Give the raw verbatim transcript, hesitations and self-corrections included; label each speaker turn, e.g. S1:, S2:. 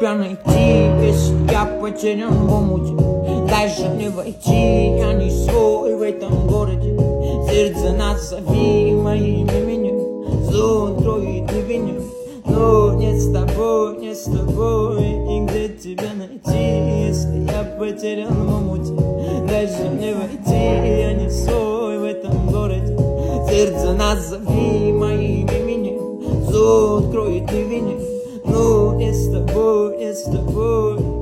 S1: тебя найти, если я потерян в омуте? Даже не войти, я не свой в этом городе. Сердце назови моим именем, зло кроет ливнем. Но нет с тобой, нет с тобой, и где тебя найти, если я потерян в омуте? Даже не войти, я не свой в этом городе. Сердце назови моим именем, зло откроет ливнем. Но нет с тобой, нет с тобой.